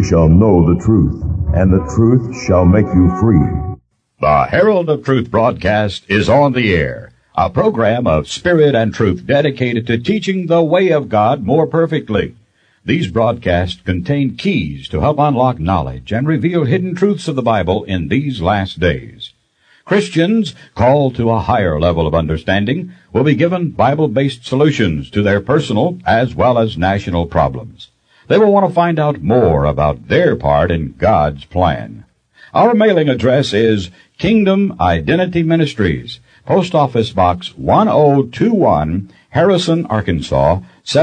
ye shall know the truth, and the truth shall make you free. The Herald of Truth broadcast is on the air, a program of spirit and truth dedicated to teaching the way of God more perfectly. These broadcasts contain keys to help unlock knowledge and reveal hidden truths of the Bible in these last days. Christians called to a higher level of understanding will be given Bible-based solutions to their personal as well as national problems. They will want to find out more about their part in God's plan. Our mailing address is Kingdom Identity Ministries, Post Office Box 1021, Harrison, Arkansas,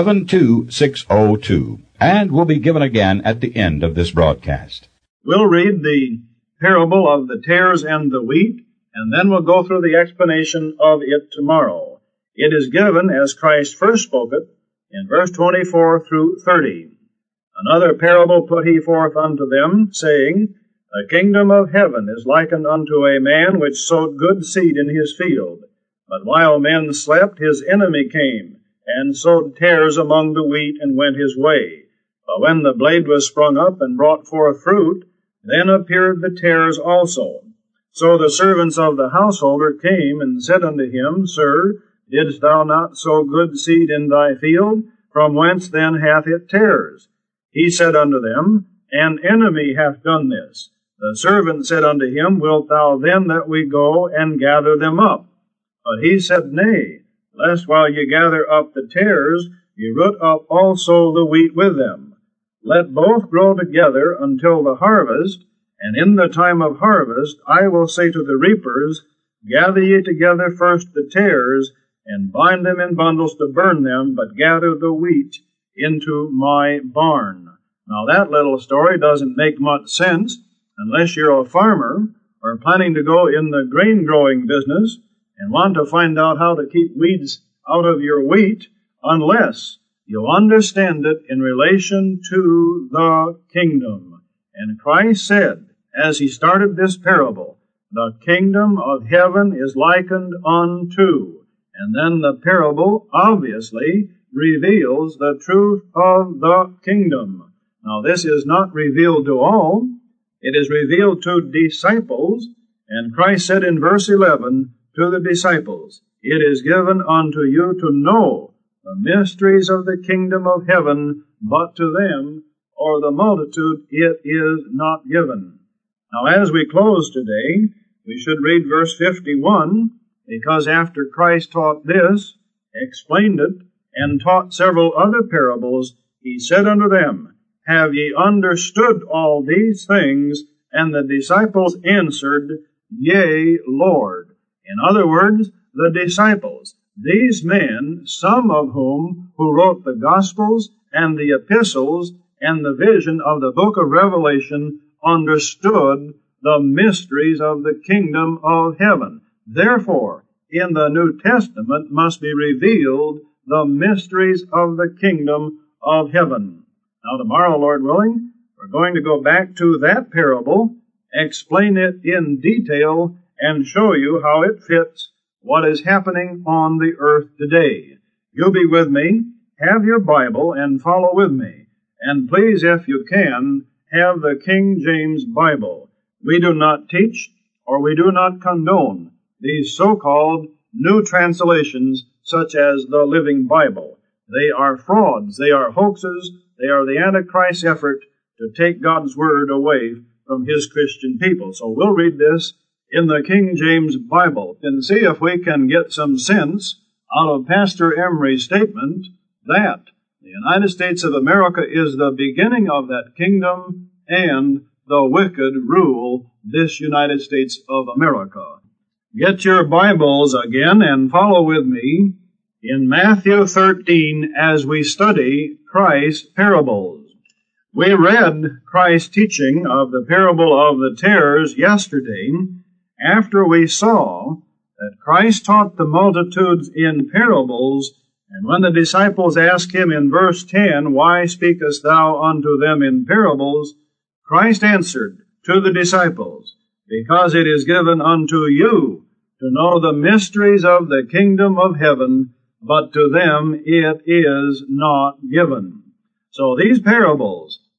72602, and will be given again at the end of this broadcast. We'll read the parable of the tares and the wheat, and then we'll go through the explanation of it tomorrow. It is given as Christ first spoke it in verse 24 through 30. Another parable put he forth unto them, saying, The kingdom of heaven is likened unto a man which sowed good seed in his field. But while men slept, his enemy came, and sowed tares among the wheat, and went his way. But when the blade was sprung up and brought forth fruit, then appeared the tares also. So the servants of the householder came and said unto him, Sir, didst thou not sow good seed in thy field? From whence then hath it tares? He said unto them, An enemy hath done this. The servant said unto him, Wilt thou then that we go and gather them up? But he said, Nay, lest while ye gather up the tares, ye root up also the wheat with them. Let both grow together until the harvest, and in the time of harvest I will say to the reapers, Gather ye together first the tares, and bind them in bundles to burn them, but gather the wheat into my barn. Now that little story doesn't make much sense unless you're a farmer or planning to go in the grain growing business and want to find out how to keep weeds out of your wheat, unless you understand it in relation to the kingdom. And Christ said, as he started this parable, the kingdom of heaven is likened unto. And then the parable obviously reveals the truth of the kingdom. Now this is not revealed to all. It is revealed to disciples. And Christ said in verse 11 to the disciples, It is given unto you to know the mysteries of the kingdom of heaven, but to them, or the multitude, it is not given. Now, as we close today, we should read verse 51, because after Christ taught this, explained it, and taught several other parables, he said unto them, Have ye understood all these things? And the disciples answered, Yea, Lord. In other words, the disciples, these men, some of whom who wrote the Gospels and the epistles and the vision of the book of Revelation, understood the mysteries of the kingdom of heaven. Therefore, in the New Testament must be revealed the mysteries of the kingdom of heaven. Now, tomorrow, Lord willing, we're going to go back to that parable, explain it in detail, and show you how it fits what is happening on the earth today. You'll be with me. Have your Bible and follow with me. And please, if you can, have the King James Bible. We do not teach or we do not condone these so-called new translations such as the Living Bible. They are frauds, they are hoaxes, they are the Antichrist effort to take God's Word away from His Christian people. So we'll read this in the King James Bible and see if we can get some sense out of Pastor Emery's statement that the United States of America is the beginning of that kingdom and the wicked rule this United States of America. Get your Bibles again and follow with me in Matthew 13 as we study Christ's parables. We read Christ's teaching of the parable of the tares yesterday after we saw that Christ taught the multitudes in parables. And when the disciples asked him in verse 10, Why speakest thou unto them in parables? Christ answered to the disciples, Because it is given unto you to know the mysteries of the kingdom of heaven, but to them it is not given. So these parables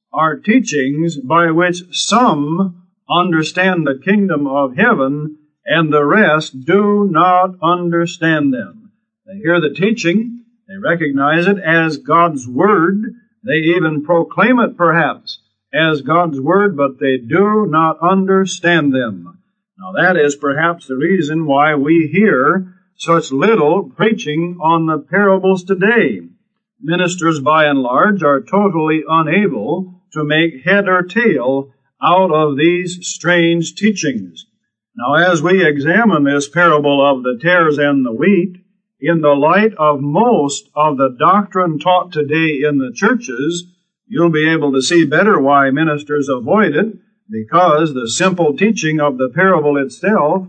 are teachings by which some understand the kingdom of heaven and the rest do not understand them. They hear the teaching, they recognize it as God's Word, they even proclaim it perhaps as God's Word, but they do not understand them. Now that is perhaps the reason why we hear such little preaching on the parables today. Ministers by and large are totally unable to make head or tail out of these strange teachings. Now as we examine this parable of the tares and the wheat, in the light of most of the doctrine taught today in the churches, you'll be able to see better why ministers avoid it, because the simple teaching of the parable itself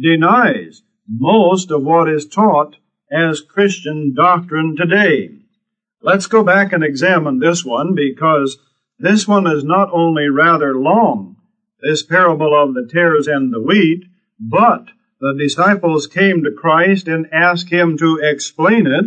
denies most of what is taught as Christian doctrine today. Let's go back and examine this one, because this one is not only rather long, this parable of the tares and the wheat, but the disciples came to Christ and asked him to explain it,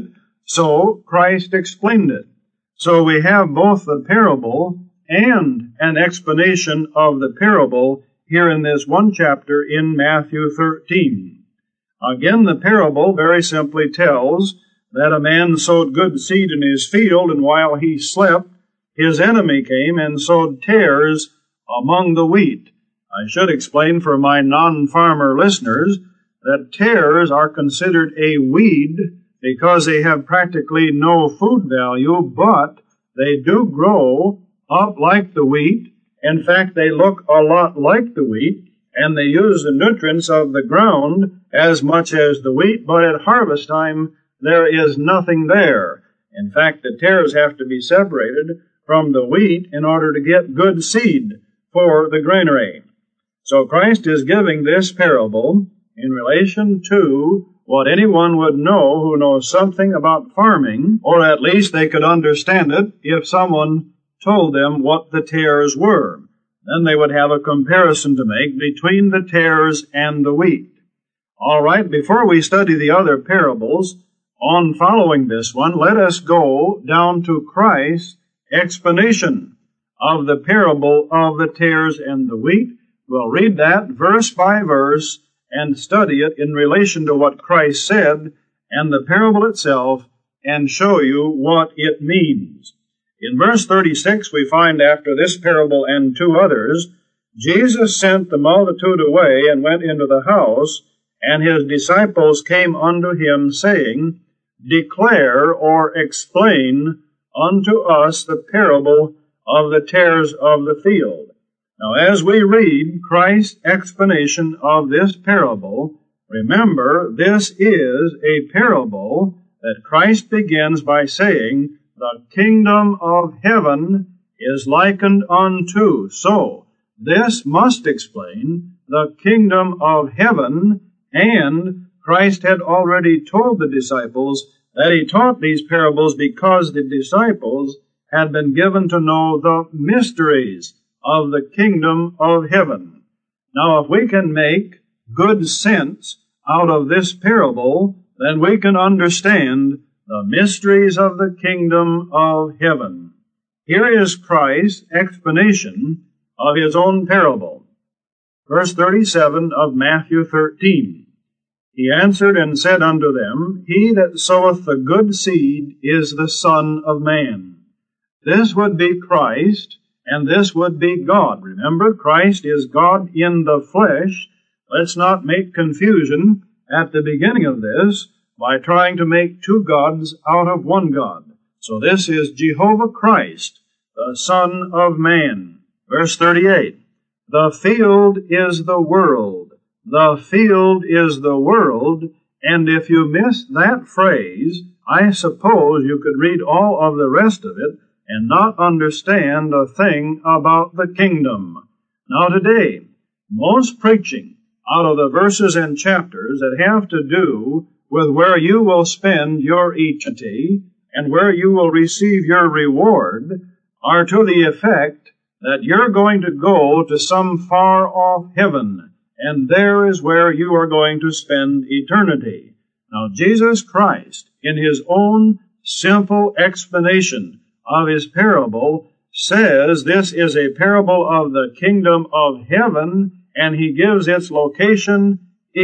so Christ explained it. So we have both the parable and an explanation of the parable here in this one chapter in Matthew 13. Again, the parable very simply tells that a man sowed good seed in his field, and while he slept, his enemy came and sowed tares among the wheat. I should explain for my non-farmer listeners that tares are considered a weed because they have practically no food value, but they do grow up like the wheat. In fact, they look a lot like the wheat, and they use the nutrients of the ground as much as the wheat, but at harvest time, there is nothing there. In fact, the tares have to be separated from the wheat in order to get good seed for the granary. So Christ is giving this parable in relation to what anyone would know who knows something about farming, or at least they could understand it if someone told them what the tares were. Then they would have a comparison to make between the tares and the wheat. All right, before we study the other parables, on following this one, let us go down to Christ's explanation of the parable of the tares and the wheat. We'll read that verse by verse and study it in relation to what Christ said and the parable itself and show you what it means. In verse 36, we find after this parable and two others, Jesus sent the multitude away and went into the house, and his disciples came unto him, saying, Declare or explain unto us the parable of the tares of the field. Now, as we read Christ's explanation of this parable, remember, this is a parable that Christ begins by saying, the kingdom of heaven is likened unto. So, this must explain the kingdom of heaven, and Christ had already told the disciples that he taught these parables because the disciples had been given to know the mysteries of the kingdom of heaven. Now, if we can make good sense out of this parable, then we can understand the mysteries of the kingdom of heaven. Here is Christ's explanation of his own parable. Verse 37 of Matthew 13. He answered and said unto them, He that soweth the good seed is the Son of Man. This would be Christ, and this would be God. Remember, Christ is God in the flesh. Let's not make confusion at the beginning of this by trying to make two gods out of one God. So this is Jehovah Christ, the Son of Man. Verse 38, The field is the world. The field is the world. And if you miss that phrase, I suppose you could read all of the rest of it and not understand a thing about the kingdom. Now today, most preaching out of the verses and chapters that have to do with where you will spend your eternity and where you will receive your reward are to the effect that you're going to go to some far-off heaven, and there is where you are going to spend eternity. Now, Jesus Christ, in his own simple explanation of his parable, says this is a parable of the kingdom of heaven, and he gives its location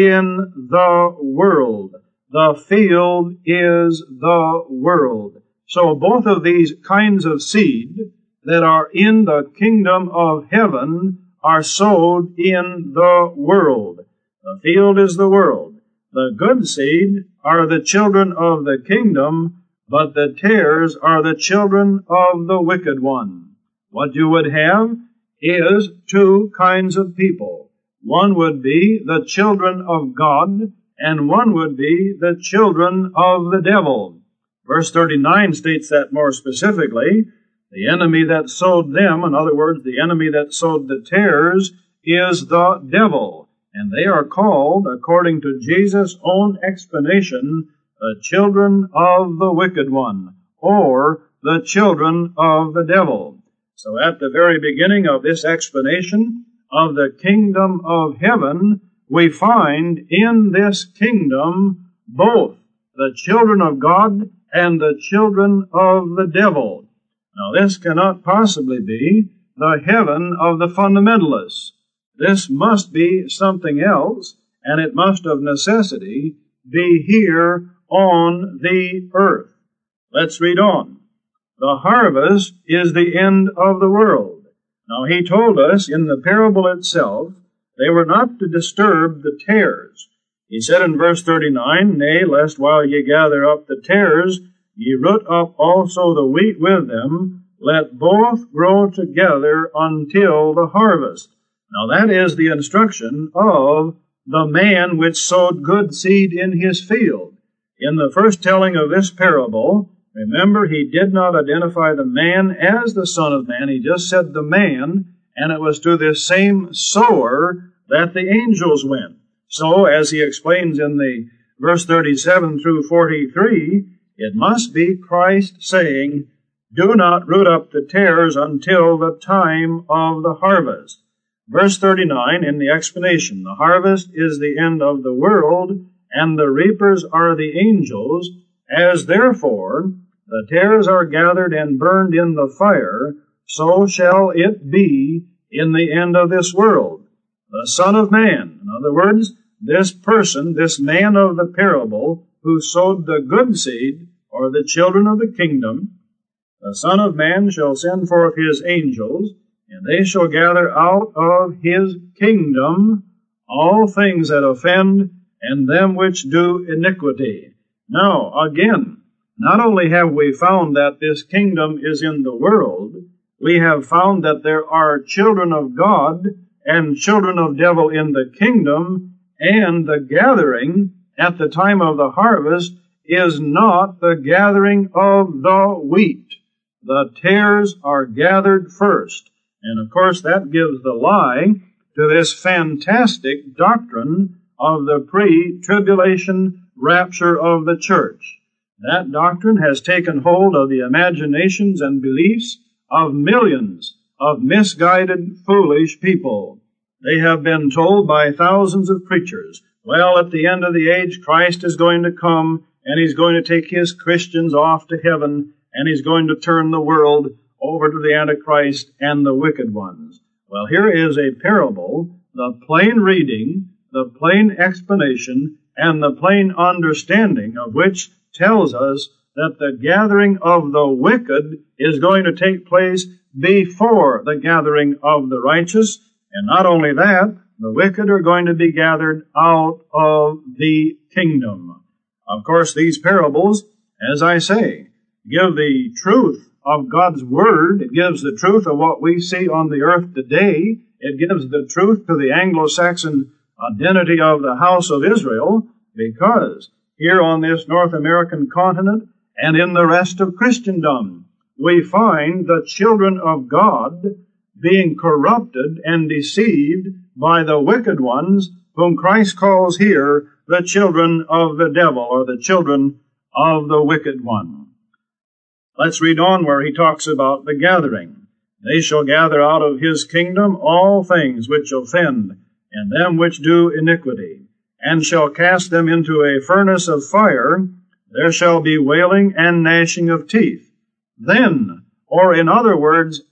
in the world. The field is the world. So both of these kinds of seed that are in the kingdom of heaven are sowed in the world. The field is the world. The good seed are the children of the kingdom, but the tares are the children of the wicked one. What you would have is two kinds of people. One would be the children of God, and one would be the children of the devil. Verse 39 states that more specifically. The enemy that sowed them, in other words, the enemy that sowed the tares, is the devil. And they are called, according to Jesus' own explanation, the children of the wicked one, or the children of the devil. So at the very beginning of this explanation of the kingdom of heaven, we find in this kingdom both the children of God and the children of the devil. Now this cannot possibly be the heaven of the fundamentalists. This must be something else, and it must of necessity be here on the earth. Let's read on. The harvest is the end of the world. Now he told us in the parable itself, they were not to disturb the tares. He said in verse 39, Nay, lest while ye gather up the tares, ye root up also the wheat with them, let both grow together until the harvest. Now that is the instruction of the man which sowed good seed in his field. In the first telling of this parable, remember, he did not identify the man as the Son of Man. He just said the man, and it was to this same sower that the angels went. So, as he explains in the verse 37 through 43, it must be Christ saying, do not root up the tares until the time of the harvest. Verse 39 in the explanation, the harvest is the end of the world, and the reapers are the angels, as therefore the tares are gathered and burned in the fire, so shall it be in the end of this world. The Son of Man, in other words, this person, this man of the parable, who sowed the good seed, or the children of the kingdom, the Son of Man shall send forth his angels, and they shall gather out of his kingdom all things that offend, and them which do iniquity. Now, again, not only have we found that this kingdom is in the world, we have found that there are children of God and children of devil in the kingdom, and the gathering at the time of the harvest is not the gathering of the wheat. The tares are gathered first. And of course that gives the lie to this fantastic doctrine of the pre-tribulation rapture of the church. That doctrine has taken hold of the imaginations and beliefs of millions of misguided, foolish people. They have been told by thousands of preachers, well, at the end of the age, Christ is going to come, and he's going to take his Christians off to heaven, and he's going to turn the world over to the Antichrist and the wicked ones. Well, here is a parable, the plain reading, the plain explanation, and the plain understanding of which tells us that the gathering of the wicked is going to take place before the gathering of the righteous. And not only that, the wicked are going to be gathered out of the kingdom. Of course, these parables, as I say, give the truth of God's Word. It gives the truth of what we see on the earth today. It gives the truth to the Anglo-Saxon identity of the house of Israel, because here on this North American continent and in the rest of Christendom, we find the children of God being corrupted and deceived by the wicked ones, whom Christ calls here the children of the devil, or the children of the wicked one. Let's read on where he talks about the gathering. They shall gather out of his kingdom all things which offend, and them which do iniquity, and shall cast them into a furnace of fire. There shall be wailing and gnashing of teeth. Then, or in other words,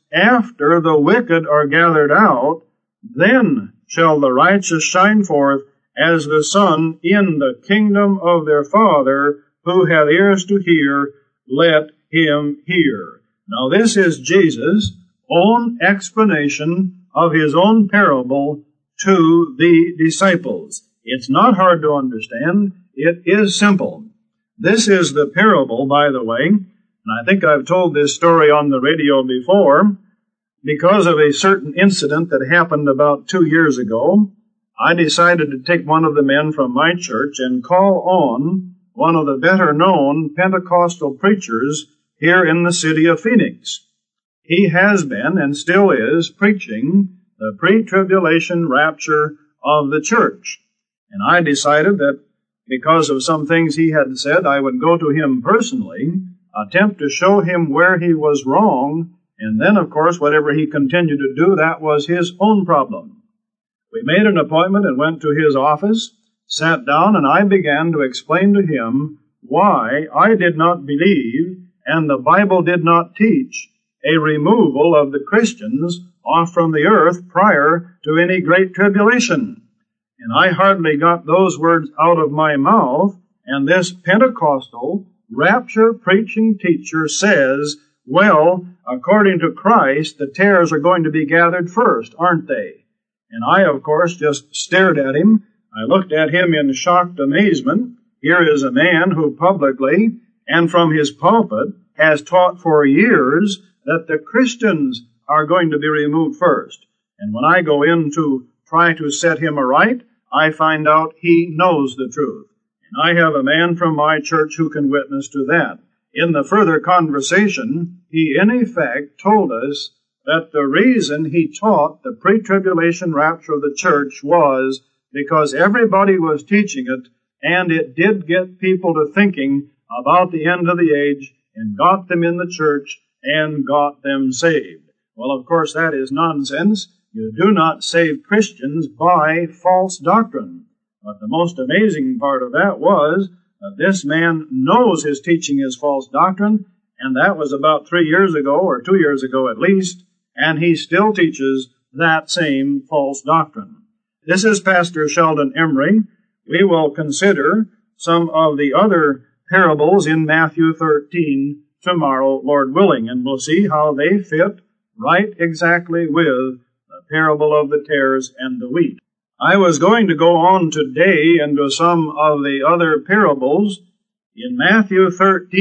after the wicked are gathered out, then shall the righteous shine forth as the sun in the kingdom of their Father. Who hath ears to hear, let him hear. Now this is Jesus' own explanation of his own parable to the disciples. It's not hard to understand. It is simple. This is the parable, by the way, and I think I've told this story on the radio before. Because of a certain incident that happened about 2 years ago, I decided to take one of the men from my church and call on one of the better-known Pentecostal preachers here in the city of Phoenix. He has been and still is preaching the pre-tribulation rapture of the church. And I decided that because of some things he had said, I would go to him personally, attempt to show him where he was wrong, and then, of course, whatever he continued to do, that was his own problem. We made an appointment and went to his office, sat down, and I began to explain to him why I did not believe, and the Bible did not teach, a removal of the Christians off from the earth prior to any great tribulation. And I hardly got those words out of my mouth, and this Pentecostal rapture preaching teacher says, well, according to Christ, the tares are going to be gathered first, aren't they? And I, of course, just stared at him. I looked at him in shocked amazement. Here is a man who publicly and from his pulpit has taught for years that the Christians are going to be removed first. And when I go in to try to set him aright, I find out he knows the truth. And I have a man from my church who can witness to that. In the further conversation, he in effect told us that the reason he taught the pre-tribulation rapture of the church was because everybody was teaching it, and it did get people to thinking about the end of the age and got them in the church and got them saved. Well, of course, that is nonsense. You do not save Christians by false doctrine. But the most amazing part of that was that this man knows his teaching is false doctrine, and that was about 3 years ago, or 2 years ago at least, and he still teaches that same false doctrine. This is Pastor Sheldon Emery. We will consider some of the other parables in Matthew 13 tomorrow, Lord willing, and we'll see how they fit right exactly with the parable of the tares and the wheat. I was going to go on today into some of the other parables in Matthew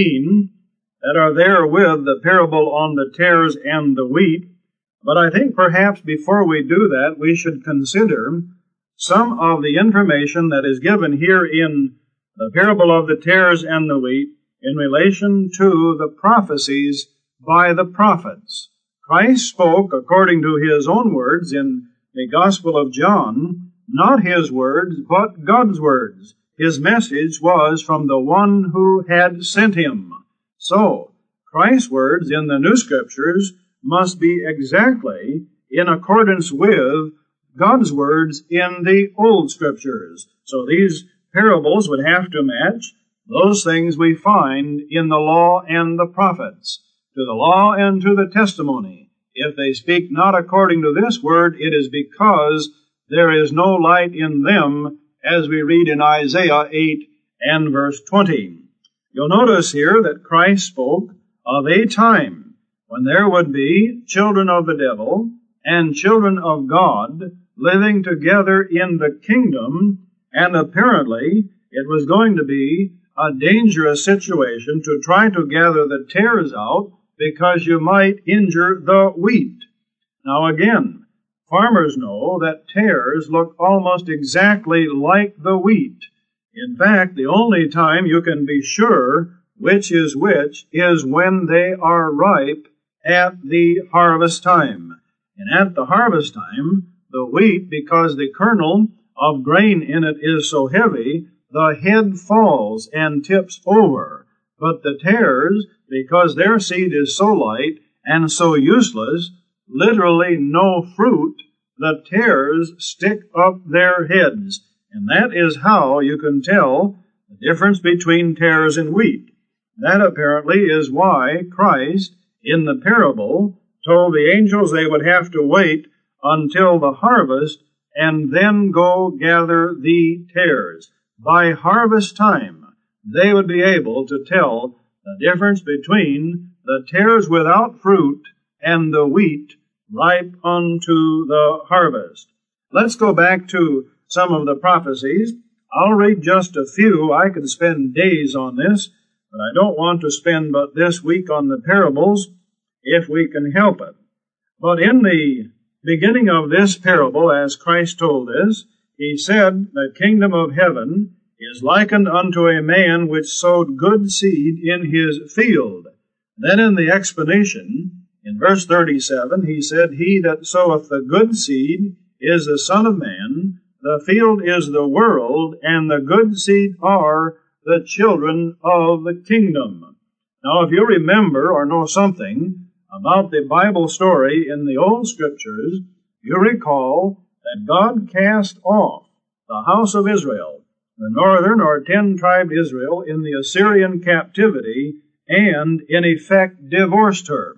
13 that are there with the parable on the tares and the wheat, but I think perhaps before we do that, we should consider some of the information that is given here in the parable of the tares and the wheat in relation to the prophecies by the prophets. Christ spoke, according to his own words in the Gospel of John, not his words, but God's words. His message was from the one who had sent him. So, Christ's words in the New Scriptures must be exactly in accordance with God's words in the Old Scriptures. So these parables would have to match those things we find in the law and the prophets, to the law and to the testimony. If they speak not according to this word, it is because there is no light in them, as we read in Isaiah 8 and verse 20. You'll notice here that Christ spoke of a time when there would be children of the devil and children of God living together in the kingdom, and apparently it was going to be a dangerous situation to try to gather the tares out because you might injure the wheat. Now again, farmers know that tares look almost exactly like the wheat. In fact, the only time you can be sure which is when they are ripe at the harvest time. And at the harvest time, the wheat, because the kernel of grain in it is so heavy, the head falls and tips over. But the tares, because their seed is so light and so useless, literally no fruit, the tares stick up their heads. And that is how you can tell the difference between tares and wheat. That apparently is why Christ, in the parable, told the angels they would have to wait until the harvest and then go gather the tares. By harvest time, they would be able to tell the difference between the tares without fruit and the wheat ripe unto the harvest. Let's go back to some of the prophecies. I'll read just a few. I could spend days on this, but I don't want to spend but this week on the parables if we can help it. But in the beginning of this parable, as Christ told us, he said, the kingdom of heaven is likened unto a man which sowed good seed in his field. Then in the explanation, in verse 37, he said, he that soweth the good seed is the Son of Man, the field is the world, and the good seed are the children of the kingdom. Now, if you remember or know something about the Bible story in the Old Scriptures, you recall that God cast off the house of Israel, the northern or 10-tribed Israel, in the Assyrian captivity, and in effect divorced her.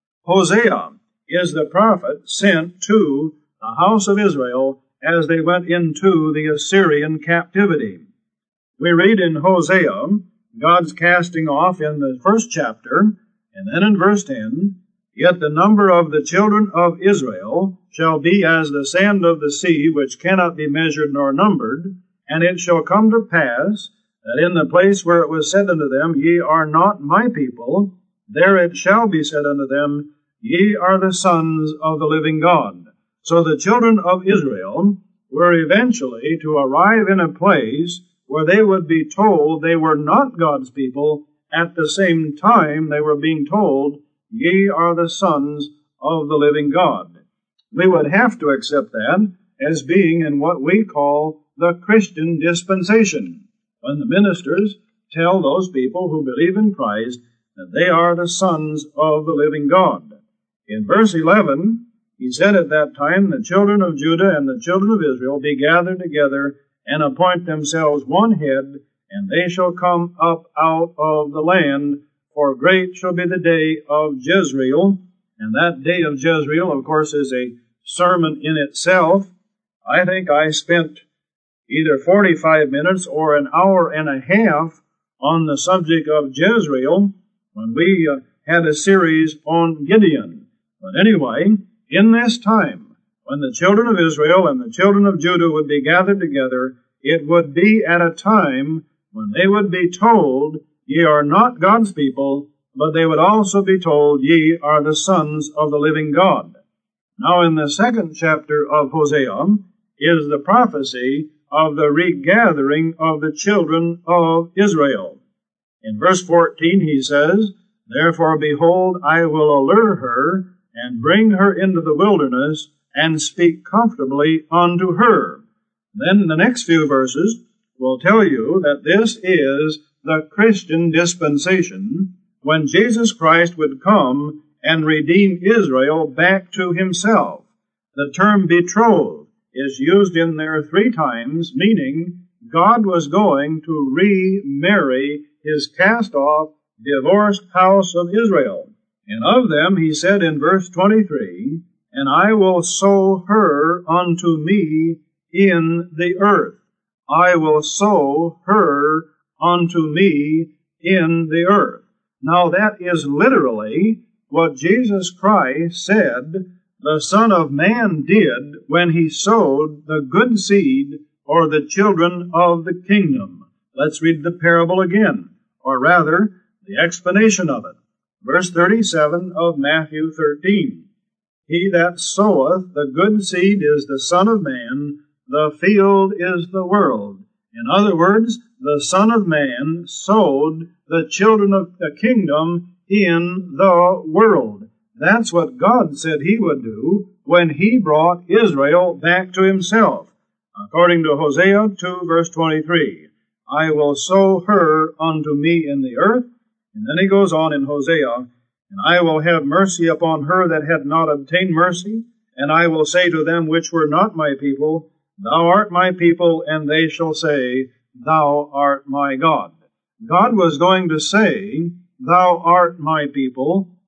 Hosea is the prophet sent to the house of Israel as they went into the Assyrian captivity. We read in Hosea, God's casting off in the first chapter, and then in verse 10, yet the number of the children of Israel shall be as the sand of the sea, which cannot be measured nor numbered, and it shall come to pass that in the place where it was said unto them, ye are not my people, there it shall be said unto them, ye are the sons of the living God. So the children of Israel were eventually to arrive in a place where they would be told they were not God's people. At the same time, they were being told, ye are the sons of the living God. We would have to accept that as being in what we call the Christian dispensation, when the ministers tell those people who believe in Christ that they are the sons of the living God. In verse 11, he said at that time, the children of Judah and the children of Israel be gathered together and appoint themselves one head, and they shall come up out of the land, for great shall be the day of Jezreel. And that day of Jezreel, of course, is a sermon in itself. I think I spent either 45 minutes or an hour and a half on the subject of Jezreel when we had a series on Gideon. But anyway, in this time, when the children of Israel and the children of Judah would be gathered together, it would be at a time when they would be told, ye are not God's people, but they would also be told, ye are the sons of the living God. Now in the second chapter of Hosea is the prophecy of the regathering of the children of Israel. In verse 14 he says, therefore behold, I will allure her, and bring her into the wilderness, and speak comfortably unto her. Then the next few verses will tell you that this is the Christian dispensation, when Jesus Christ would come and redeem Israel back to himself. The term betrothed is used in there 3 times, meaning God was going to remarry his cast-off, divorced house of Israel. And of them he said in verse 23, and I will sow her unto me in the earth. I will sow her unto me in the earth. Now that is literally what Jesus Christ said the Son of Man did when he sowed the good seed or the children of the kingdom. Let's read the parable again, or rather, the explanation of it. Verse 37 of Matthew 13. He that soweth the good seed is the Son of Man, the field is the world. In other words, the Son of Man sowed the children of the kingdom in the world. That's what God said he would do when he brought Israel back to himself. According to Hosea 2, verse 23, I will sow her unto me in the earth. And then he goes on in Hosea, and I will have mercy upon her that had not obtained mercy, and I will say to them which were not my people, thou art my people, and they shall say, thou art my God. God was going to say, thou art my people,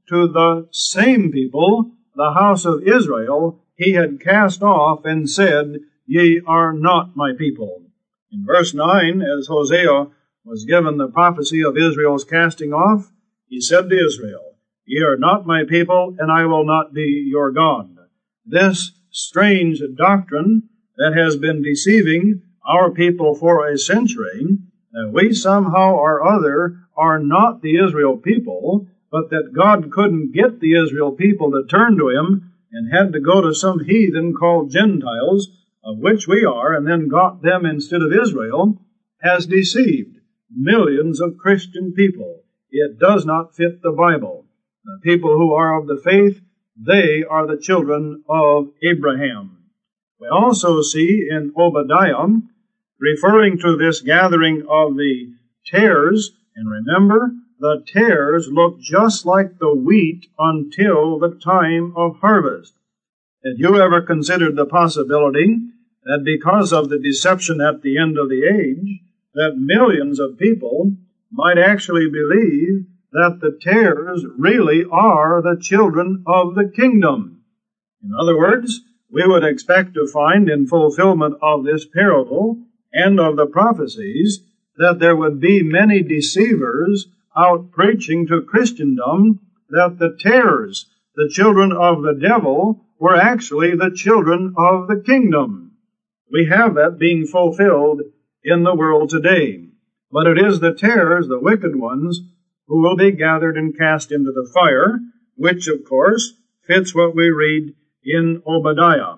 to the same people, the house of Israel, he had cast off and said, Ye are not my people. In verse 9, as Hosea was given the prophecy of Israel's casting off, he said to Israel, Ye are not my people, and I will not be your God. This strange doctrine that has been deceiving our people for a century, that we somehow or other are not the Israel people, but that God couldn't get the Israel people to turn to him and had to go to some heathen called Gentiles, of which we are, and then got them instead of Israel, has deceived millions of Christian people. It does not fit the Bible. The people who are of the faith, they are the children of Abraham. We also see in Obadiah, referring to this gathering of the tares, and remember, the tares look just like the wheat until the time of harvest. Have you ever considered the possibility that because of the deception at the end of the age, that millions of people might actually believe that the tares really are the children of the kingdom? In other words, we would expect to find in fulfillment of this parable and of the prophecies that there would be many deceivers out preaching to Christendom that the tares, the children of the devil, were actually the children of the kingdom. We have that being fulfilled in the world today. But it is the tares, the wicked ones, who will be gathered and cast into the fire, which, of course, fits what we read in Obadiah.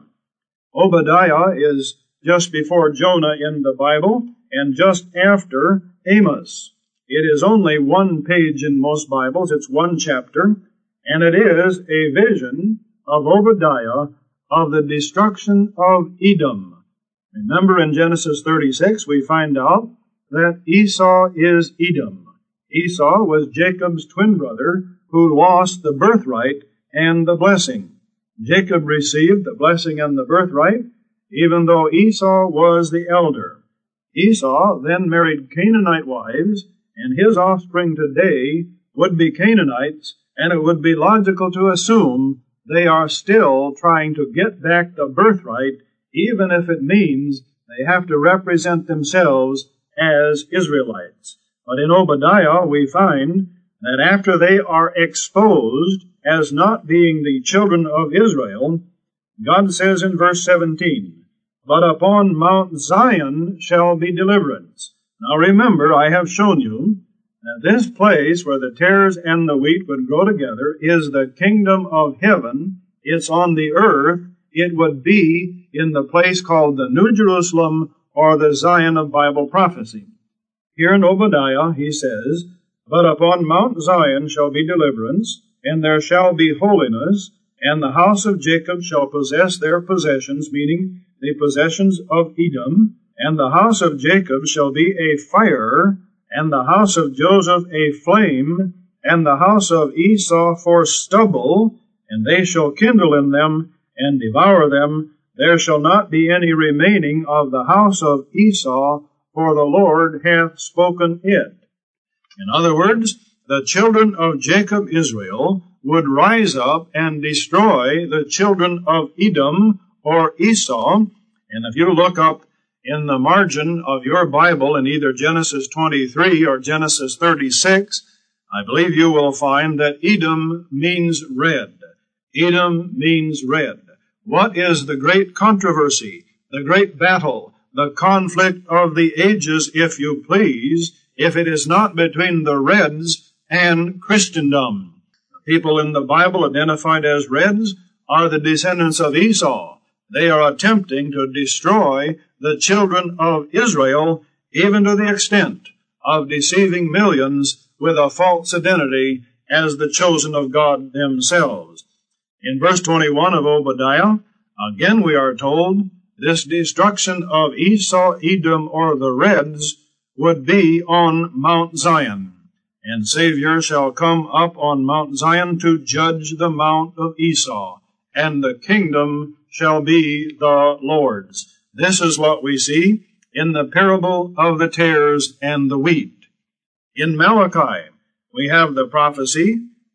Obadiah is just before Jonah in the Bible and just after Amos. It is only one page in most Bibles. It's one chapter, and it is a vision of Obadiah of the destruction of Edom. Remember in Genesis 36, we find out that Esau is Edom. Esau was Jacob's twin brother who lost the birthright and the blessing. Jacob received the blessing and the birthright, even though Esau was the elder. Esau then married Canaanite wives, and his offspring today would be Canaanites, and it would be logical to assume they are still trying to get back the birthright, even if it means they have to represent themselves as Israelites. But in Obadiah we find that after they are exposed as not being the children of Israel, God says in verse 17, But upon Mount Zion shall be deliverance. Now remember, I have shown you that this place where the tares and the wheat would grow together is the kingdom of heaven. It's on the earth. It would be in the place called the New Jerusalem or the Zion of Bible prophecy. Here in Obadiah he says, But upon Mount Zion shall be deliverance, and there shall be holiness, and the house of Jacob shall possess their possessions, meaning the possessions of Edom, and the house of Jacob shall be a fire, and the house of Joseph a flame, and the house of Esau for stubble, and they shall kindle in them and devour them. There shall not be any remaining of the house of Esau, for the Lord hath spoken it. In other words, the children of Jacob, Israel, would rise up and destroy the children of Edom or Esau. And if you look up in the margin of your Bible in either Genesis 23 or Genesis 36, I believe you will find that Edom means red. Edom means red. What is the great controversy, the great battle, the conflict of the ages, if you please, if it is not between the Reds and Christendom? The people in the Bible identified as Reds are the descendants of Esau. They are attempting to destroy the children of Israel, even to the extent of deceiving millions with a false identity as the chosen of God themselves. In verse 21 of Obadiah, again we are told this destruction of Esau, Edom, or the Reds would be on Mount Zion. And Savior shall come up on Mount Zion to judge the mount of Esau, and the kingdom shall be the Lord's. This is what we see in the parable of the tares and the wheat. In Malachi, we have the prophecy,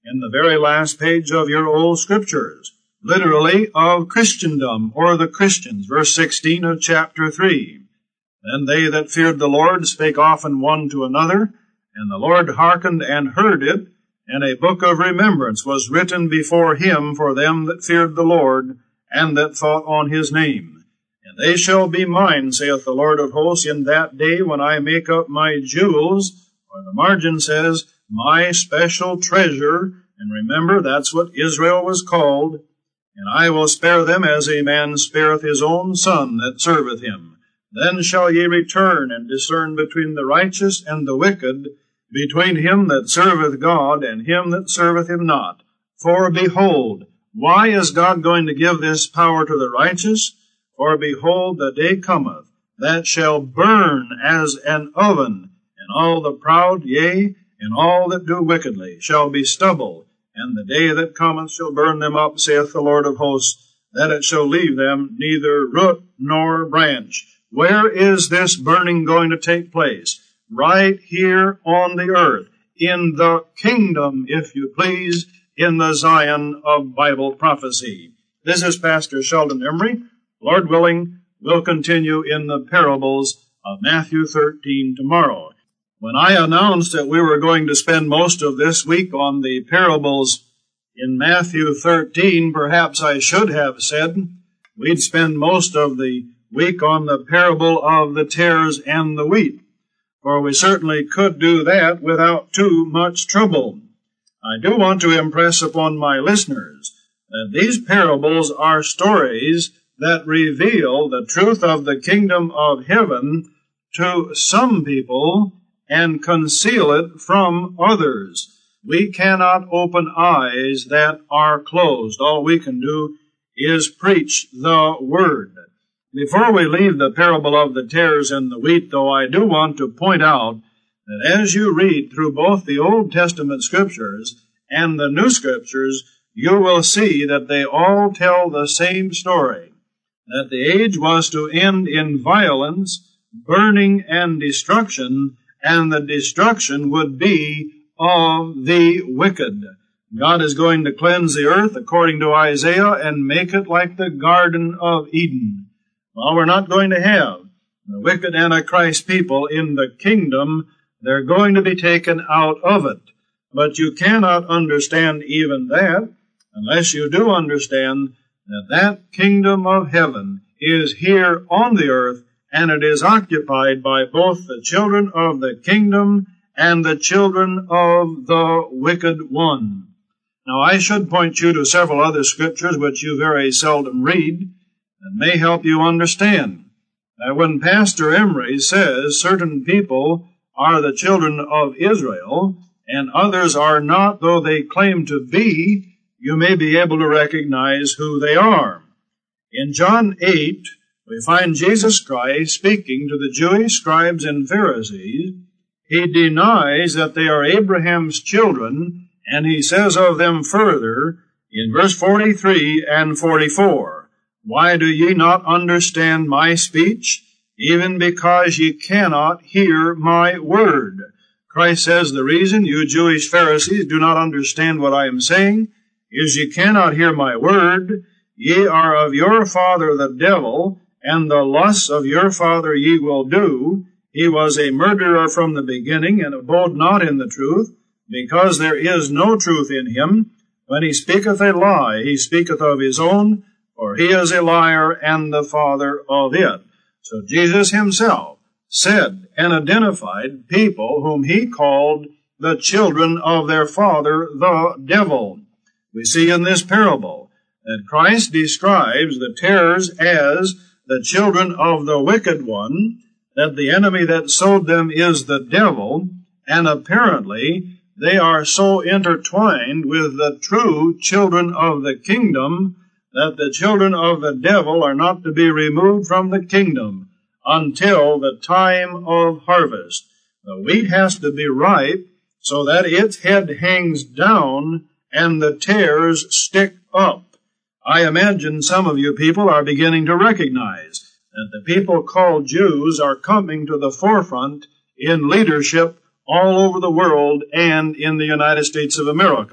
in the very last page of your old scriptures, literally of Christendom, or the Christians, verse 16 of chapter 3. Then they that feared the Lord spake often one to another, and the Lord hearkened and heard it, and a book of remembrance was written before him for them that feared the Lord, and that thought on his name. And they shall be mine, saith the Lord of hosts, in that day when I make up my jewels, or the margin says, my special treasure, and remember, that's what Israel was called, and I will spare them as a man spareth his own son that serveth him. Then shall ye return and discern between the righteous and the wicked, between him that serveth God and him that serveth him not. For behold, why is God going to give this power to the righteous? For behold, the day cometh, that shall burn as an oven, and all the proud, yea, and all that do wickedly, shall be stubble, and the day that cometh shall burn them up, saith the Lord of hosts, that it shall leave them neither root nor branch. Where is this burning going to take place? Right here on the earth, in the kingdom, if you please, in the Zion of Bible prophecy. This is Pastor Sheldon Emery. Lord willing, we'll continue in the parables of Matthew 13 tomorrow. When I announced that we were going to spend most of this week on the parables in Matthew 13, perhaps I should have said we'd spend most of the week on the parable of the tares and the wheat, for we certainly could do that without too much trouble. I do want to impress upon my listeners that these parables are stories that reveal the truth of the kingdom of heaven to some people and conceal it from others. We cannot open eyes that are closed. All we can do is preach the word. Before we leave the parable of the tares and the wheat, though, I do want to point out that as you read through both the Old Testament scriptures and the New Scriptures, you will see that they all tell the same story, that the age was to end in violence, burning, and destruction, and the destruction would be of the wicked. God is going to cleanse the earth, according to Isaiah, and make it like the Garden of Eden. Well, we're not going to have the wicked Antichrist people in the kingdom. They're going to be taken out of it. But you cannot understand even that unless you do understand that that kingdom of heaven is here on the earth, and it is occupied by both the children of the kingdom and the children of the wicked one. Now, I should point you to several other scriptures which you very seldom read that may help you understand that when Pastor Emery says certain people are the children of Israel and others are not, though they claim to be, you may be able to recognize who they are. In John 8, we find Jesus Christ speaking to the Jewish scribes and Pharisees. He denies that they are Abraham's children, and he says of them further in verse 43 and 44, why do ye not understand my speech? Even because ye cannot hear my word. Christ says the reason you Jewish Pharisees do not understand what I am saying is ye cannot hear my word. Ye are of your father the devil, and the lusts of your father ye will do. He was a murderer from the beginning, and abode not in the truth, because there is no truth in him. When he speaketh a lie, he speaketh of his own, for he is a liar and the father of it. So Jesus himself said and identified people whom he called the children of their father, the devil. We see in this parable that Christ describes the tares as the children of the wicked one, that the enemy that sowed them is the devil, and apparently they are so intertwined with the true children of the kingdom that the children of the devil are not to be removed from the kingdom until the time of harvest. The wheat has to be ripe so that its head hangs down and the tares stick up. I imagine some of you people are beginning to recognize that the people called Jews are coming to the forefront in leadership all over the world and in the United States of America.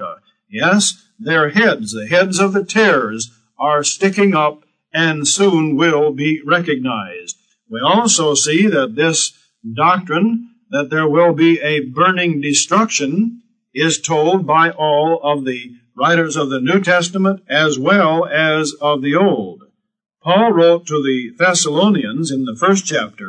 Yes, their heads, the heads of the tares, are sticking up and soon will be recognized. We also see that this doctrine, that there will be a burning destruction, is told by all of the writers of the New Testament as well as of the Old. Paul wrote to the Thessalonians in the first chapter,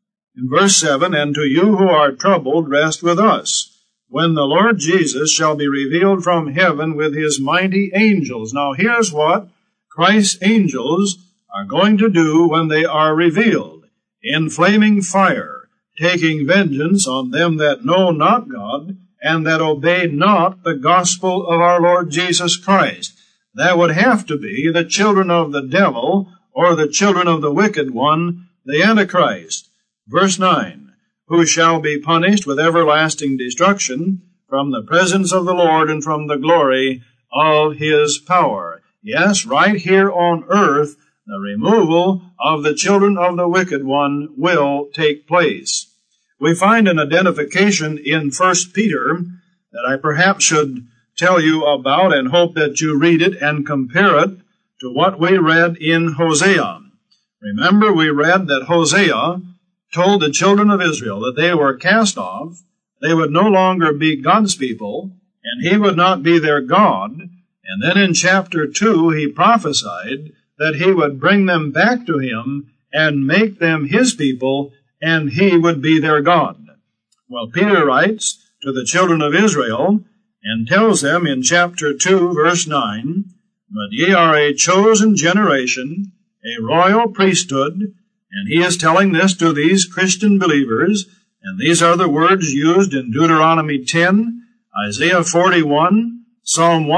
in verse 7, "And to you who are troubled, rest with us, when the Lord Jesus shall be revealed from heaven with his mighty angels." Now here's what Christ's angels are going to do when they are revealed: in flaming fire, taking vengeance on them that know not God, and that obey not the gospel of our Lord Jesus Christ. That would have to be the children of the devil, or the children of the wicked one, the Antichrist. Verse 9, "Who shall be punished with everlasting destruction from the presence of the Lord and from the glory of his power." Yes, right here on earth, the removal of the children of the wicked one will take place. We find an identification in 1 Peter that I perhaps should tell you about, and hope that you read it and compare it to what we read in Hosea. Remember, we read that Hosea told the children of Israel that they were cast off, they would no longer be God's people, and he would not be their God. And then in chapter 2, he prophesied that he would bring them back to him and make them his people, and he would be their God. Well, Peter writes to the children of Israel and tells them in chapter 2, verse 9, "But ye are a chosen generation, a royal priesthood," and he is telling this to these Christian believers, and these are the words used in Deuteronomy 10, Isaiah 41, Psalm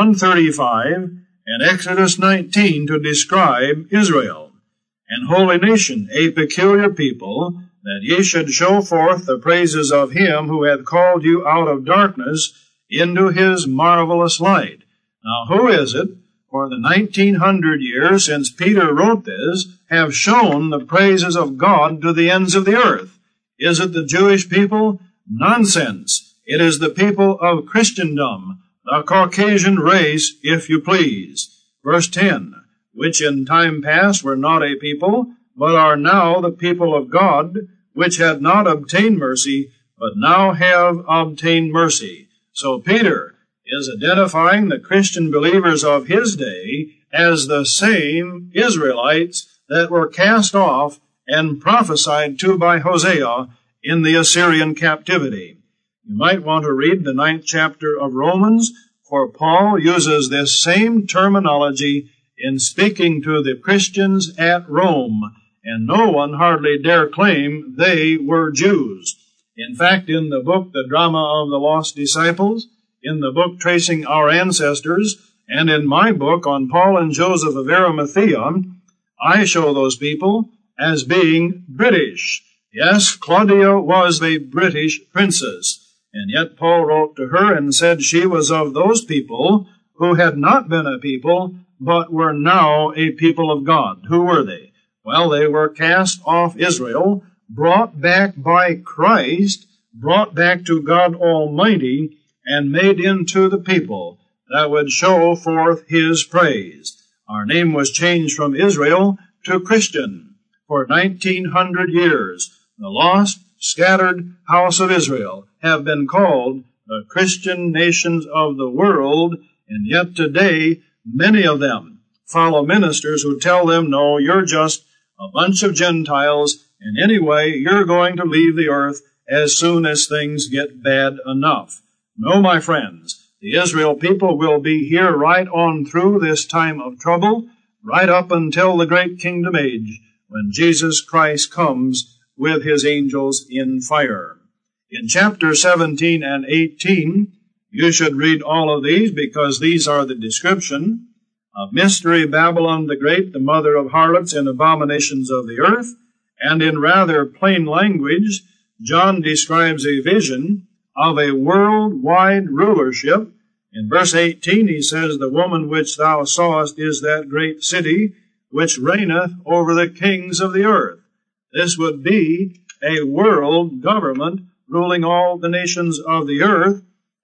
135, and Exodus 19 to describe Israel. "And holy nation, a peculiar people, that ye should show forth the praises of him who hath called you out of darkness into his marvelous light." Now, who is it, for the 1900 years since Peter wrote this, have shown the praises of God to the ends of the earth? Is it the Jewish people? Nonsense. It is the people of Christendom, the Caucasian race, if you please. Verse 10, "Which in time past were not a people, but are now the people of God, which had not obtained mercy, but now have obtained mercy." So Peter is identifying the Christian believers of his day as the same Israelites that were cast off and prophesied to by Hosea in the Assyrian captivity. You might want to read the 9th chapter of Romans, for Paul uses this same terminology in speaking to the Christians at Rome, and no one hardly dare claim they were Jews. In fact, in the book, The Drama of the Lost Disciples, in the book Tracing Our Ancestors, and in my book on Paul and Joseph of Arimathea, I show those people as being British. Yes, Claudia was a British princess, and yet Paul wrote to her and said she was of those people who had not been a people, but were now a people of God. Who were they? Well, they were cast off Israel, brought back by Christ, brought back to God Almighty, and made into the people that would show forth his praise. Our name was changed from Israel to Christian. For 1900 years, the lost, scattered house of Israel have been called the Christian nations of the world, and yet today many of them follow ministers who tell them, no, you're just a bunch of Gentiles, and anyway, you're going to leave the earth as soon as things get bad enough. No, my friends, the Israel people will be here right on through this time of trouble, right up until the great kingdom age, when Jesus Christ comes with his angels in fire. In chapter 17 and 18, you should read all of these, because these are the description of Mystery Babylon the Great, the mother of harlots and abominations of the earth. And in rather plain language, John describes a vision of a worldwide rulership. In verse 18, he says, "The woman which thou sawest is that great city, which reigneth over the kings of the earth." This would be a world government ruling all the nations of the earth,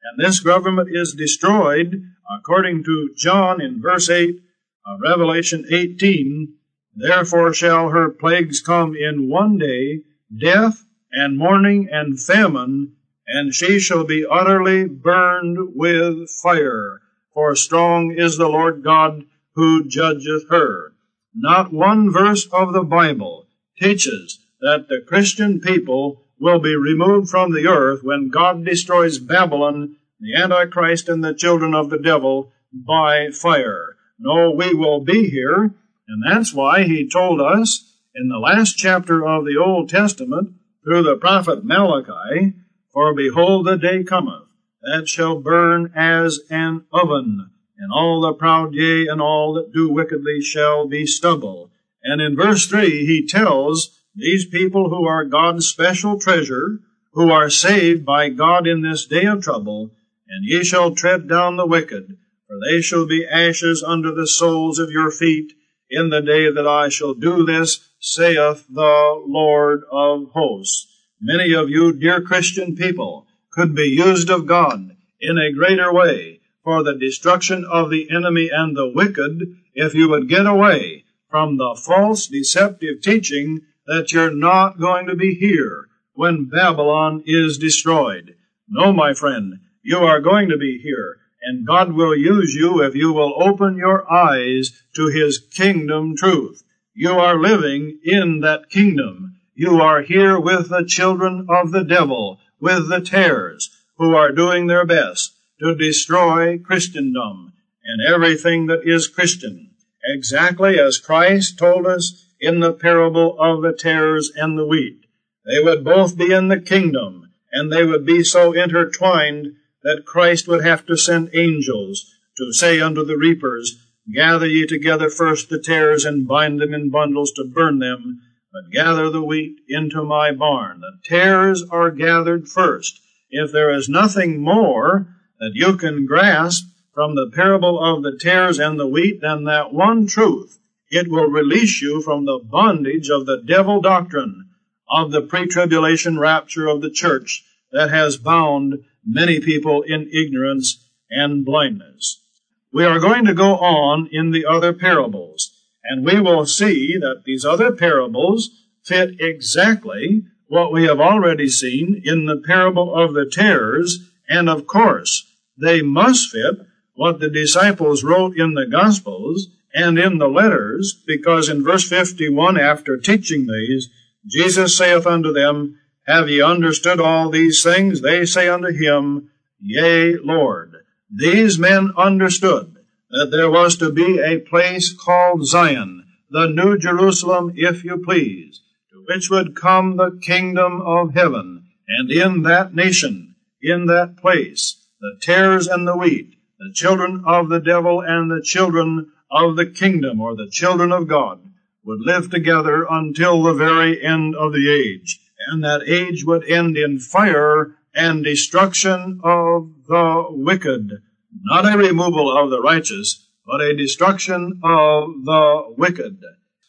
and this government is destroyed, according to John in verse 8 of Revelation 18, therefore shall her plagues come in one day, death and mourning and famine, and she shall be utterly burned with fire. For strong is the Lord God who judgeth her. Not one verse of the Bible teaches that the Christian people will be removed from the earth when God destroys Babylon, the Antichrist, and the children of the devil by fire. No, we will be here, and that's why he told us in the last chapter of the Old Testament through the prophet Malachi, for behold, the day cometh, that shall burn as an oven, and all the proud, yea, and all that do wickedly shall be stubble. And in verse 3 he tells these people who are God's special treasure, who are saved by God in this day of trouble, and ye shall tread down the wicked, for they shall be ashes under the soles of your feet in the day that I shall do this, saith the Lord of hosts. Many of you, dear Christian people, could be used of God in a greater way for the destruction of the enemy and the wicked if you would get away from the false, deceptive teaching that you're not going to be here when Babylon is destroyed. No, my friend, you are going to be here, and God will use you if you will open your eyes to His kingdom truth. You are living in that kingdom. You are here with the children of the devil, with the tares, who are doing their best to destroy Christendom and everything that is Christian, exactly as Christ told us in the parable of the tares and the wheat. They would both be in the kingdom, and they would be so intertwined that Christ would have to send angels to say unto the reapers, gather ye together first the tares, and bind them in bundles to burn them, but gather the wheat into my barn. The tares are gathered first. If there is nothing more that you can grasp from the parable of the tares and the wheat than that one truth, it will release you from the bondage of the devil doctrine of the pre-tribulation rapture of the church that has bound many people in ignorance and blindness. We are going to go on in the other parables, and we will see that these other parables fit exactly what we have already seen in the parable of the tares, and of course, they must fit what the disciples wrote in the Gospels and in the letters, because in verse 51, after teaching these, Jesus saith unto them, have ye understood all these things? They say unto him, Yea, Lord. These men understood that there was to be a place called Zion, the New Jerusalem, if you please, to which would come the kingdom of heaven. And in that nation, in that place, the tares and the wheat, the children of the devil and the children of the kingdom, or the children of God, would live together until the very end of the age. And that age would end in fire and destruction of the wicked. Not a removal of the righteous, but a destruction of the wicked.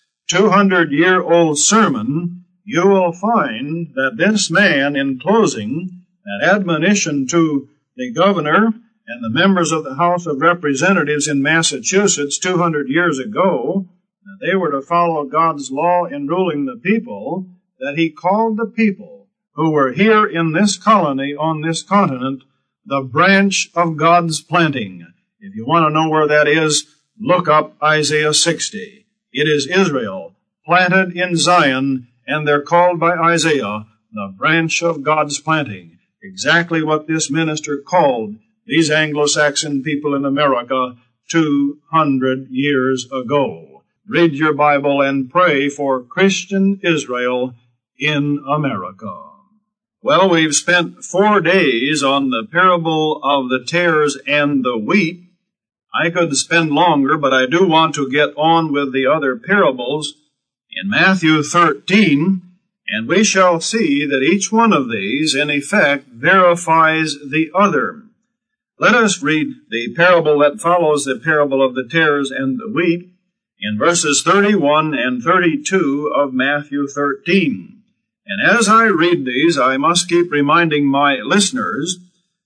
200-year-old sermon, you will find that this man, in closing, that admonition to the governor and the members of the House of Representatives in Massachusetts 200 years ago, that they were to follow God's law in ruling the people, that he called the people who were here in this colony on this continent the branch of God's planting. If you want to know where that is, look up Isaiah 60. It is Israel planted in Zion, and they're called by Isaiah the branch of God's planting. Exactly what this minister called these Anglo-Saxon people in America 200 years ago. Read your Bible and pray for Christian Israel in America. Well, we've spent 4 days on the parable of the tares and the wheat. I could spend longer, but I do want to get on with the other parables in Matthew 13, and we shall see that each one of these, in effect, verifies the other. Let us read the parable that follows the parable of the tares and the wheat in verses 31 and 32 of Matthew 13. And as I read these, I must keep reminding my listeners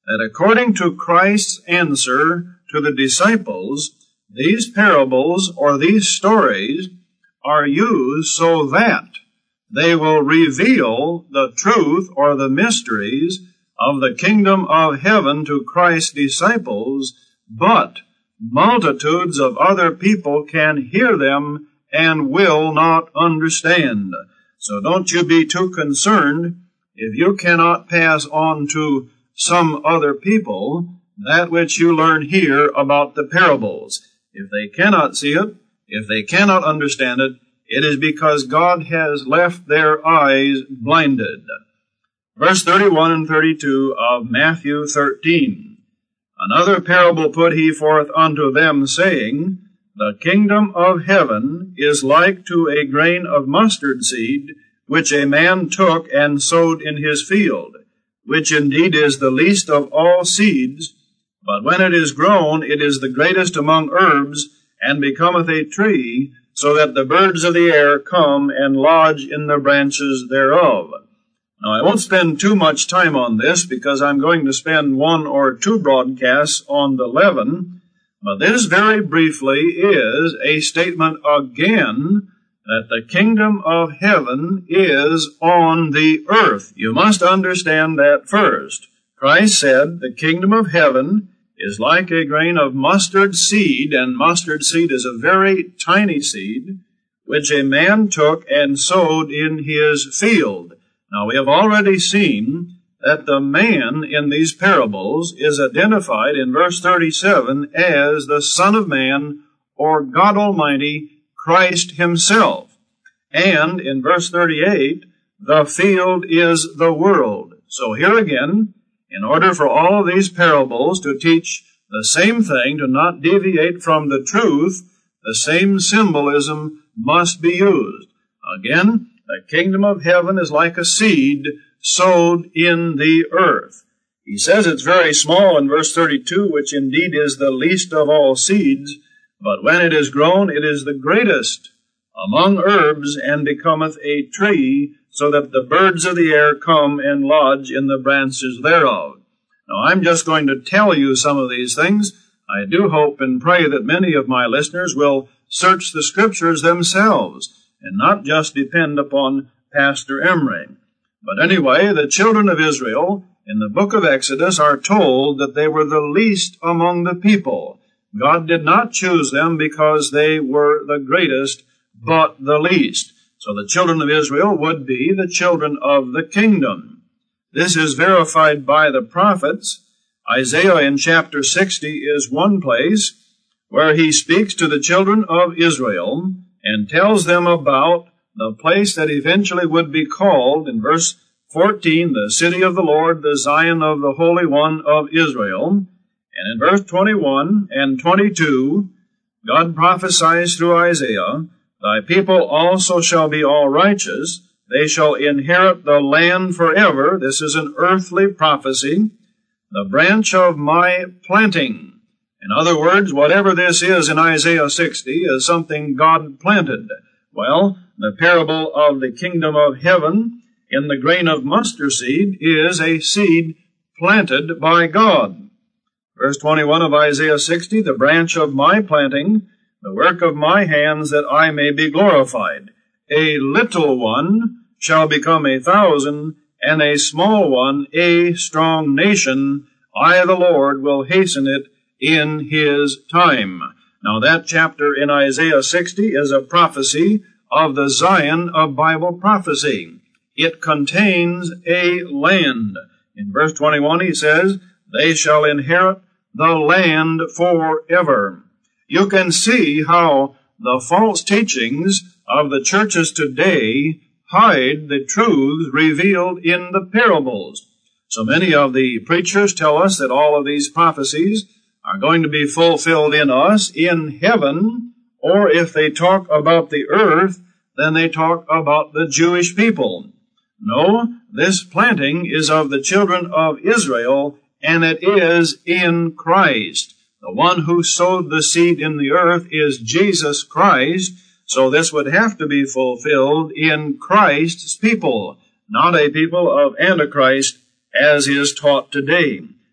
that according to Christ's answer to the disciples, these parables or these stories are used so that they will reveal the truth or the mysteries of the kingdom of heaven to Christ's disciples, but multitudes of other people can hear them and will not understand. So don't you be too concerned if you cannot pass on to some other people that which you learn here about the parables. If they cannot see it, if they cannot understand it, it is because God has left their eyes blinded. Verse 31 and 32 of Matthew 13. Another parable put he forth unto them, saying, The kingdom of heaven is like to a grain of mustard seed, which a man took and sowed in his field, which indeed is the least of all seeds, but when it is grown, it is the greatest among herbs, and becometh a tree, so that the birds of the air come and lodge in the branches thereof. Now, I won't spend too much time on this, because I'm going to spend 1 or 2 broadcasts on the leaven, but this very briefly is a statement again that the kingdom of heaven is on the earth. You must understand that first. Christ said the kingdom of heaven is like a grain of mustard seed, and mustard seed is a very tiny seed, which a man took and sowed in his field. Now, we have already seen that the man in these parables is identified in verse 37 as the Son of Man, or God Almighty, Christ himself. And in verse 38, the field is the world. So here again, in order for all of these parables to teach the same thing, to not deviate from the truth, the same symbolism must be used. Again, the kingdom of heaven is like a seed sowed in the earth. He says it's very small in verse 32, which indeed is the least of all seeds, but when it is grown, it is the greatest among herbs, and becometh a tree, so that the birds of the air come and lodge in the branches thereof. Now, I'm just going to tell you some of these things. I do hope and pray that many of my listeners will search the Scriptures themselves, and not just depend upon Pastor Emery. But anyway, the children of Israel in the book of Exodus are told that they were the least among the people. God did not choose them because they were the greatest, but the least. So the children of Israel would be the children of the kingdom. This is verified by the prophets. Isaiah in chapter 60 is one place where he speaks to the children of Israel and tells them about the place that eventually would be called, in verse 14, the city of the Lord, the Zion of the Holy One of Israel. And in verse 21 and 22, God prophesies through Isaiah, Thy people also shall be all righteous. They shall inherit the land forever. This is an earthly prophecy. The branch of my planting. In other words, whatever this is in Isaiah 60 is something God planted. Well, the parable of the kingdom of heaven in the grain of mustard seed is a seed planted by God. Verse 21 of Isaiah 60, the branch of my planting, the work of my hands, that I may be glorified. A little one shall become 1,000, and a small one a strong nation. I, the Lord, will hasten it in his time. Now that chapter in Isaiah 60 is a prophecy of the Zion of Bible prophecy. It contains a land. In verse 21 he says, They shall inherit the land forever. You can see how the false teachings of the churches today hide the truths revealed in the parables. So many of the preachers tell us that all of these prophecies are going to be fulfilled in us in heaven, or if they talk about the earth, then they talk about the Jewish people. No, this planting is of the children of Israel, and it is in Christ. The one who sowed the seed in the earth is Jesus Christ, so this would have to be fulfilled in Christ's people, not a people of Antichrist as is taught today.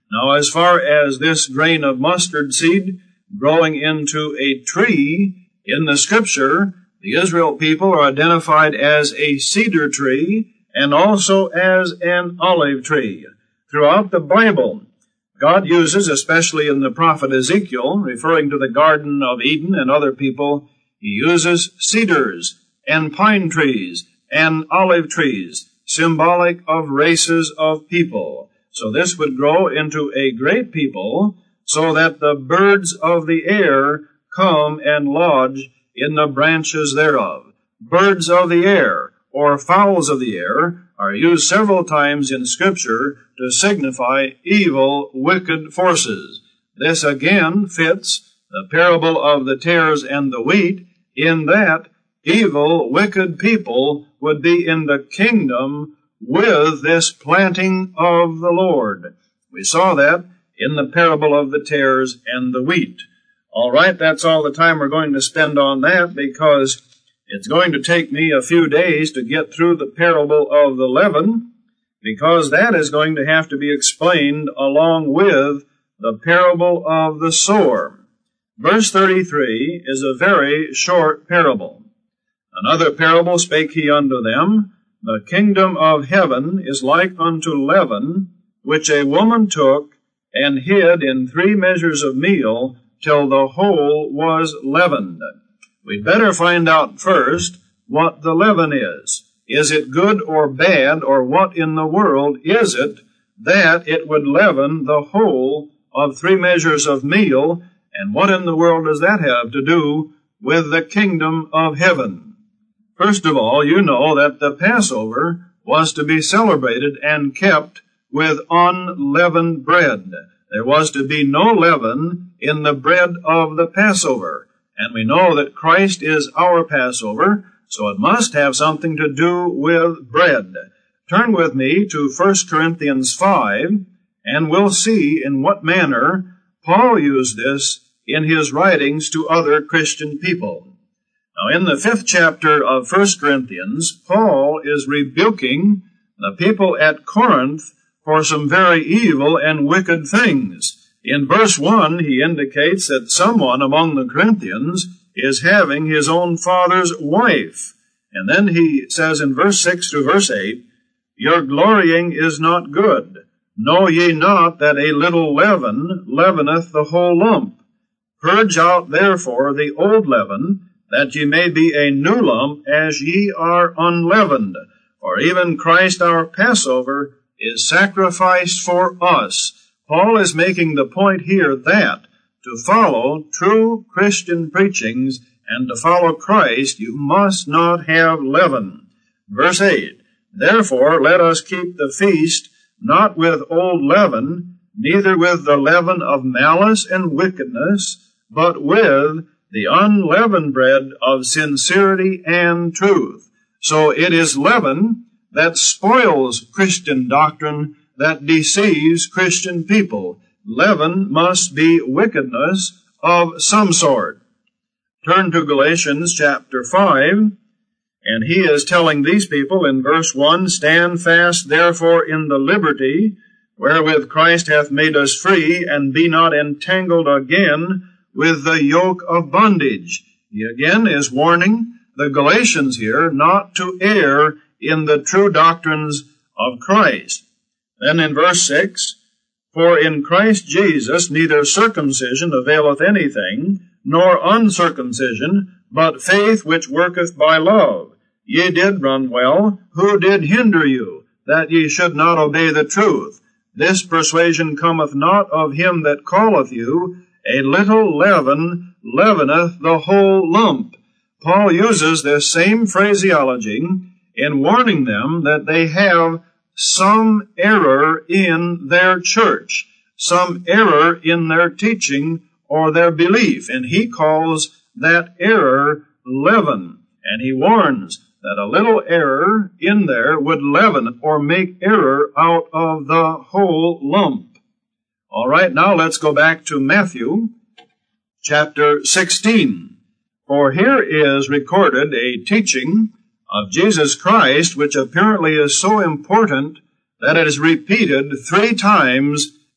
Now, as far as this grain of mustard seed growing into a tree, in the Scripture, the Israel people are identified as a cedar tree and also as an olive tree. Throughout the Bible, God uses, especially in the prophet Ezekiel, referring to the Garden of Eden and other people, he uses cedars and pine trees and olive trees, symbolic of races of people. So this would grow into a great people, so that the birds of the air come and lodge in the branches thereof. Birds of the air, or fowls of the air, are used several times in Scripture to signify evil, wicked forces. This again fits the parable of the tares and the wheat, in that evil, wicked people would be in the kingdom with this planting of the Lord. We saw that in the parable of the tares and the wheat. All right, that's all the time we're going to spend on that, because it's going to take me a few days to get through the parable of the leaven, because that is going to have to be explained along with the parable of the sower. Verse 33 is a very short parable. Another parable spake he unto them, The kingdom of heaven is like unto leaven, which a woman took and hid in 3 measures of meal, till the whole was leavened. We'd better find out first what the leaven is. Is it good or bad, or what in the world is it that it would leaven the whole of 3 measures of meal, and what in the world does that have to do with the kingdom of heaven? First of all, you know that the Passover was to be celebrated and kept with unleavened bread. There was to be no leaven in the bread of the Passover. And we know that Christ is our Passover, so it must have something to do with bread. Turn with me to 1 Corinthians 5, and we'll see in what manner Paul used this in his writings to other Christian people. Now, in the 5th chapter of 1 Corinthians, Paul is rebuking the people at Corinth for some very evil and wicked things. In verse 1, he indicates that someone among the Corinthians is having his own father's wife. And then he says in verse 6 through verse 8, Your glorying is not good. Know ye not that a little leaven leaveneth the whole lump? Purge out therefore the old leaven, that ye may be a new lump, as ye are unleavened. For even Christ our Passover is sacrificed for us. Paul is making the point here that to follow true Christian preachings and to follow Christ, you must not have leaven. Verse 8, Therefore let us keep the feast not with old leaven, neither with the leaven of malice and wickedness, but with the unleavened bread of sincerity and truth. So it is leaven that spoils Christian doctrine, that deceives Christian people. Leaven must be wickedness of some sort. Turn to Galatians chapter 5, and he is telling these people in verse 1, Stand fast therefore in the liberty wherewith Christ hath made us free, and be not entangled again with the yoke of bondage. He again is warning the Galatians here not to err in the true doctrines of Christ. Then in verse 6, For in Christ Jesus neither circumcision availeth anything, nor uncircumcision, but faith which worketh by love. Ye did run well. Who did hinder you, that ye should not obey the truth? This persuasion cometh not of him that calleth you. A little leaven leaveneth the whole lump. Paul uses this same phraseology in warning them that they have some error in their church, some error in their teaching or their belief, and he calls that error leaven, and he warns that a little error in there would leaven or make error out of the whole lump. All right, now let's go back to Matthew chapter 16. For here is recorded a teaching of Jesus Christ, which apparently is so important that it is repeated 3 times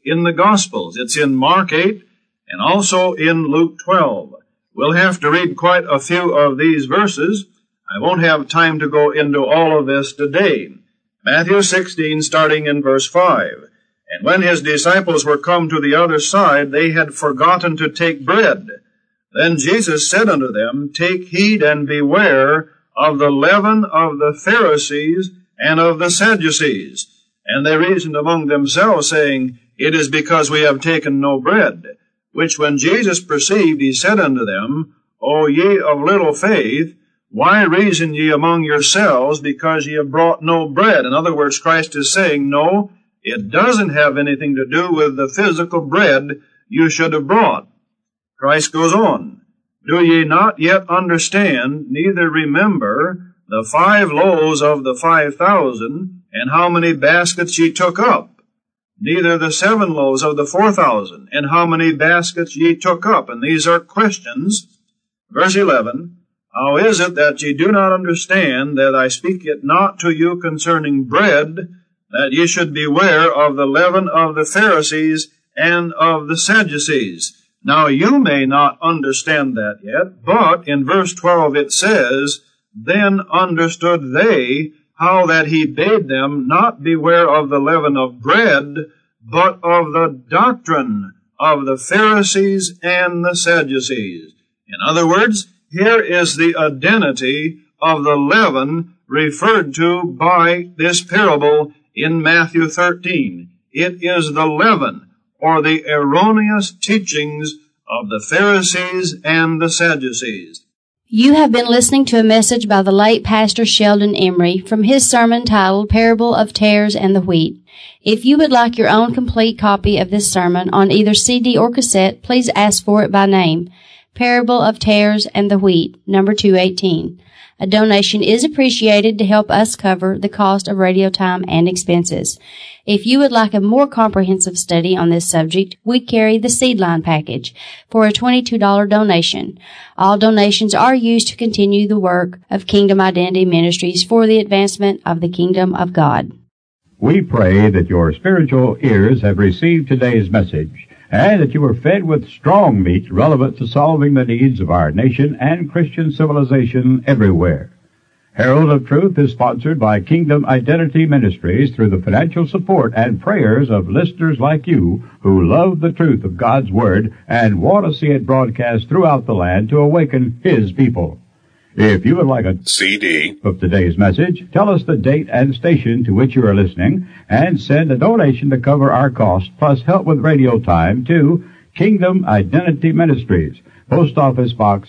in the Gospels. It's in Mark 8 and also in Luke 12. We'll have to read quite a few of these verses. I won't have time to go into all of this today. Matthew 16, starting in verse 5. And when his disciples were come to the other side, they had forgotten to take bread. Then Jesus said unto them, Take heed and beware of the leaven of the Pharisees and of the Sadducees. And they reasoned among themselves, saying, It is because we have taken no bread. Which when Jesus perceived, he said unto them, O ye of little faith, why reason ye among yourselves, because ye have brought no bread? In other words, Christ is saying, no, it doesn't have anything to do with the physical bread you should have brought. Christ goes on, Do ye not yet understand, neither remember the 5 loaves of the 5,000, and how many baskets ye took up? Neither the 7 loaves of the 4,000, and how many baskets ye took up? And these are questions. Verse 11, How is it that ye do not understand that I speak it not to you concerning bread, that ye should beware of the leaven of the Pharisees and of the Sadducees? Now you may not understand that yet, but in verse 12 it says, Then understood they how that he bade them not beware of the leaven of bread, but of the doctrine of the Pharisees and the Sadducees. In other words, here is the identity of the leaven referred to by this parable in Matthew 13. It is the leaven, or the erroneous teachings of the Pharisees and the Sadducees. You have been listening to a message by the late Pastor Sheldon Emery from his sermon titled Parable of Tares and the Wheat. If you would like your own complete copy of this sermon on either CD or cassette, please ask for it by name. Parable of Tares and the Wheat, number 218. A donation is appreciated to help us cover the cost of radio time and expenses. If you would like a more comprehensive study on this subject, we carry the Seedline package for a $22 donation. All donations are used to continue the work of Kingdom Identity Ministries for the advancement of the Kingdom of God. We pray that your spiritual ears have received today's message, and that you are fed with strong meat relevant to solving the needs of our nation and Christian civilization everywhere. Herald of Truth is sponsored by Kingdom Identity Ministries through the financial support and prayers of listeners like you who love the truth of God's Word and want to see it broadcast throughout the land to awaken His people. If you would like a CD of today's message, tell us the date and station to which you are listening, and send a donation to cover our costs, plus help with radio time, to Kingdom Identity Ministries, Post Office Box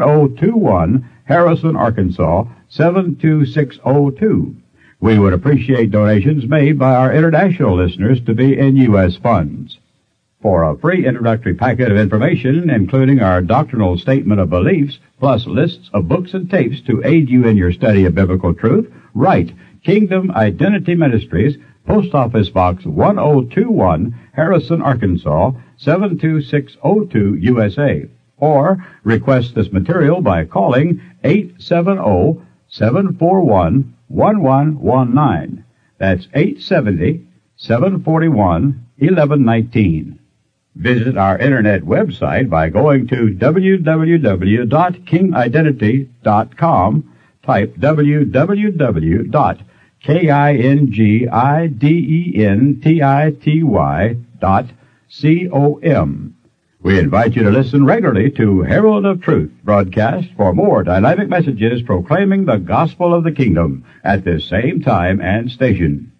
1021, Harrison, Arkansas, 72602. We would appreciate donations made by our international listeners to be in U.S. funds. For a free introductory packet of information, including our doctrinal statement of beliefs, plus lists of books and tapes to aid you in your study of biblical truth, write Kingdom Identity Ministries, Post Office Box 1021, Harrison, Arkansas, 72602, USA. Or request this material by calling 870-741-1119. That's 870-741-1119. Visit our internet website by going to www.kingidentity.com. Type www.kingidentity.com. We invite you to listen regularly to Herald of Truth broadcast for more dynamic messages proclaiming the gospel of the kingdom at this same time and station.